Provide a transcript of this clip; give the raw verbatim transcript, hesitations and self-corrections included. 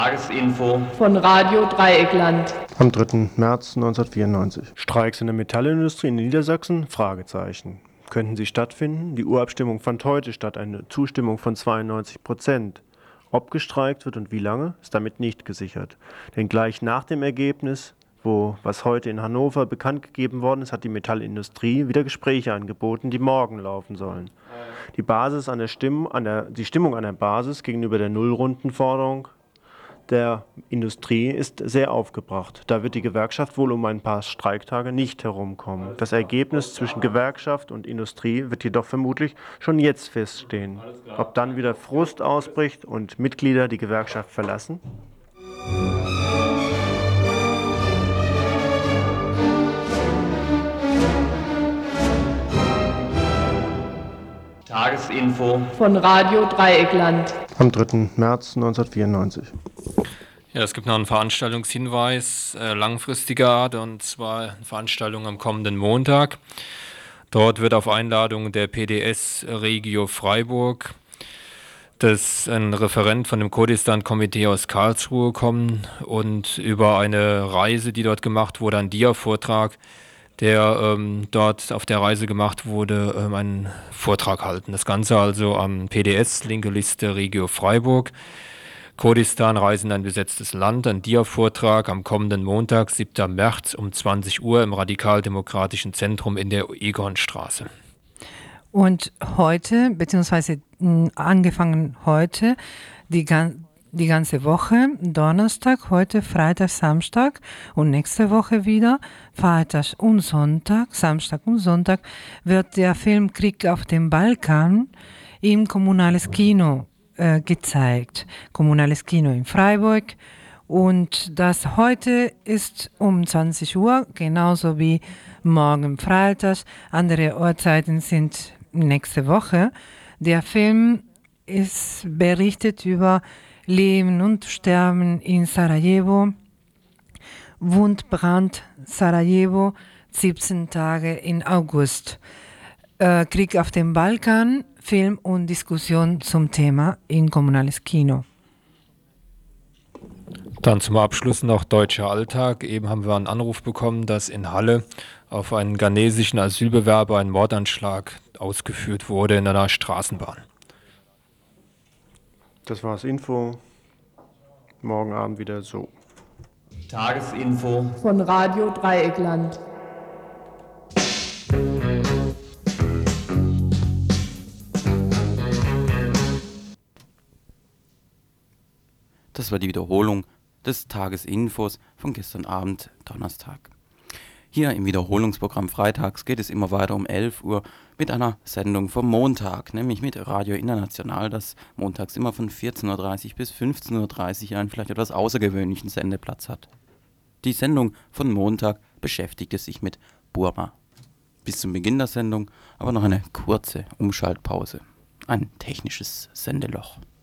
Tagesinfo von Radio Dreieckland. Am dritten März neunzehnhundertvierundneunzig. Streiks in der Metallindustrie in Niedersachsen? Fragezeichen. Könnten sie stattfinden? Die Urabstimmung fand heute statt, eine Zustimmung von zweiundneunzig Prozent. Ob gestreikt wird und wie lange, ist damit nicht gesichert. Denn gleich nach dem Ergebnis, wo was heute in Hannover bekannt gegeben worden ist, hat die Metallindustrie wieder Gespräche angeboten, die morgen laufen sollen. Die Basis an der Stimmung, an der, die Stimmung an der Basis gegenüber der Nullrundenforderung der Industrie ist sehr aufgebracht. Da wird die Gewerkschaft wohl um ein paar Streiktage nicht herumkommen. Das Ergebnis zwischen Gewerkschaft und Industrie wird jedoch vermutlich schon jetzt feststehen. Ob dann wieder Frust ausbricht und Mitglieder die Gewerkschaft verlassen? Tagesinfo von Radio Dreieckland. Am dritten März neunzehnhundertvierundneunzig. Ja, es gibt noch einen Veranstaltungshinweis äh, langfristiger Art, und zwar eine Veranstaltung am kommenden Montag. Dort wird auf Einladung der P D S Regio Freiburg das ein Referent von dem Kurdistan-Komitee aus Karlsruhe kommen und über eine Reise, die dort gemacht wurde, einen Dia-Vortrag, der ähm, dort auf der Reise gemacht wurde, ähm, einen Vortrag halten. Das Ganze also am P D S, linke Liste Regio Freiburg. Kurdistan, Reisen in ein besetztes Land, ein Dia-Vortrag am kommenden Montag, siebten März um zwanzig Uhr im Radikaldemokratischen Zentrum in der Egonstraße. Und heute, beziehungsweise angefangen heute, die, die ganze Woche, Donnerstag, heute Freitag, Samstag und nächste Woche wieder, Freitag und Sonntag, Samstag und Sonntag, wird der Film Krieg auf dem Balkan im Kommunales Kino äh, gezeigt. Kommunales Kino in Freiburg. Und das heute ist um zwanzig Uhr, genauso wie morgen Freitag. Andere Uhrzeiten sind nächste Woche. Der Film ist berichtet über Leben und Sterben in Sarajevo, Wundbrand Sarajevo, siebzehn Tage in August. Äh, Krieg auf dem Balkan, Film und Diskussion zum Thema in Kommunales Kino. Dann zum Abschluss noch deutscher Alltag. Eben haben wir einen Anruf bekommen, dass in Halle auf einen ghanesischen Asylbewerber ein Mordanschlag ausgeführt wurde in einer Straßenbahn. Das war's Info. Morgen Abend wieder so. Tagesinfo von Radio Dreieckland. Das war die Wiederholung des Tagesinfos von gestern Abend, Donnerstag. Hier im Wiederholungsprogramm freitags geht es immer weiter um elf Uhr mit einer Sendung vom Montag, nämlich mit Radio International, das montags immer von vierzehn Uhr dreißig bis fünfzehn Uhr dreißig einen vielleicht etwas außergewöhnlichen Sendeplatz hat. Die Sendung von Montag beschäftigte sich mit Burma. Bis zum Beginn der Sendung aber noch eine kurze Umschaltpause, ein technisches Sendeloch.